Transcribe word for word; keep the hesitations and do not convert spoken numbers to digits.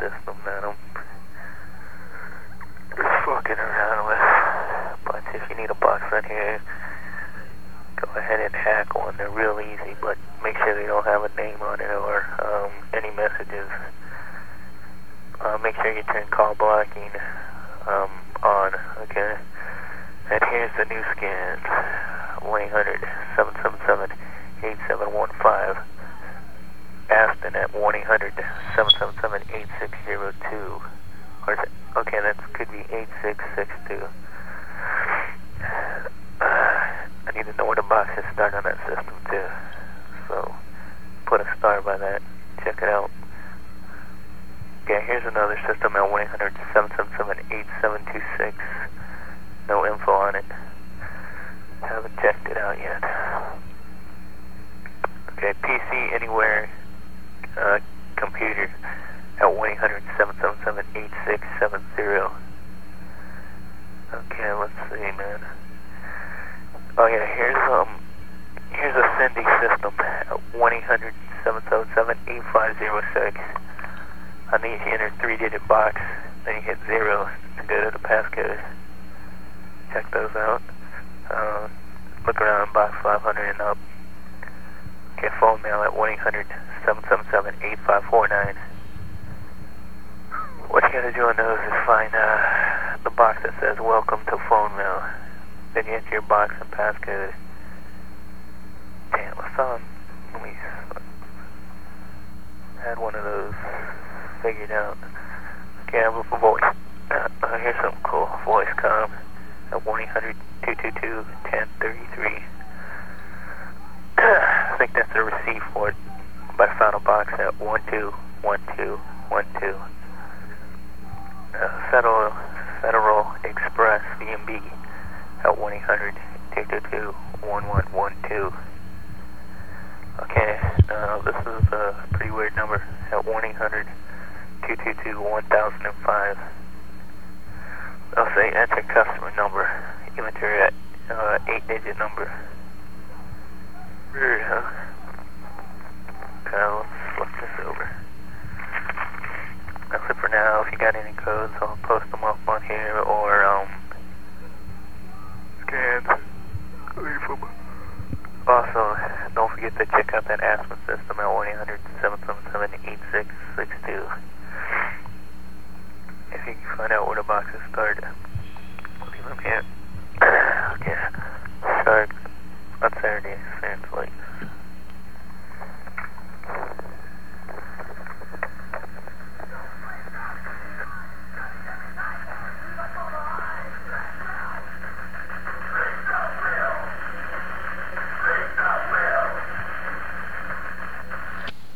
system that I'm just fucking around with. But if you need a box on here, go ahead and hack one. They're real easy, but make sure they don't have a name on it or um, any messages. Uh, make sure you turn call blocking um, on, okay? And here's the new scans. one eight hundred, seven seven seven, eight seven one five. Aston at one eight hundred, seven seven seven, eight six zero two. Or is it? Okay, that could be eight six six two. Uh, I need to know where the boxes start on that system too. So put a star by that. Check it out. Okay, here's another system at one eight hundred, seven seven seven, eight seven two six. No info on it. Haven't checked it out yet. Okay, P C Anywhere uh, computer at one eight hundred, seven seven seven, eight six seven zero. Okay, let's see, man. Oh yeah, here's um, here's a Cindy system at one eight hundred, seven seven seven, eight five zero six. On these, you enter three-digit box, then you hit zero to go to the passcode. Check those out. Uh, look around box five hundred and up. Okay, phone mail at one eight hundred, seven seven seven, eight five four nine. What you gotta do on those is find uh, the box that says welcome to phone mail. Then you enter your box and passcode. Damn, I saw, let me, I had one of those figured out. Okay, I'm with a voice. Uh, uh, here's something cool. Voice com at one eight hundred, two two two, one zero three three. I think that's the receipt for it. But I found a box at one two one two one two. Uh, Federal, Federal Express V M B at one eight hundred, two two two, one one one two. Okay, uh, this is a pretty weird number at one eight hundred, two two two, one thousand five. I'll say enter customer number. You enter a uh, eight-digit number. Weird, huh? Okay, let's flip this over. That's it for now. If you got any codes, I'll post them up on here or um, scans. Also, don't forget to check out that Aspen system at one eight hundred, seven seven seven, eight six six two. If you can find out where the boxes start, leave them here. Okay. Start on Saturday, Sands Lakes.